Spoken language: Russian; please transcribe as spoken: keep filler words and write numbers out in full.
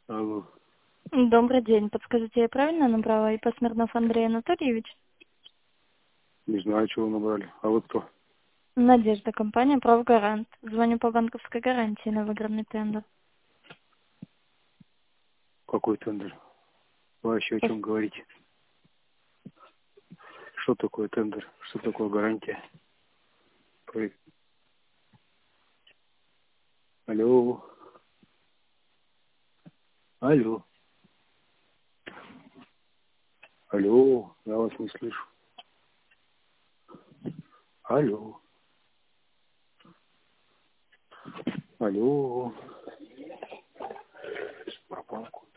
Алло. Добрый день. Подскажите, я правильно набрала? И Смирнов Андрей Анатольевич? Не знаю, чего вы набрали. А вы кто? Надежда, компания «Правгарант». Звоню по банковской гарантии на выигранный тендер. Какой тендер? Вы вообще о чем говорите? Что такое тендер? Что такое гарантия? Про- Алло. Алло. Алло. Я вас не слышу. Алло. Алло. Пропал.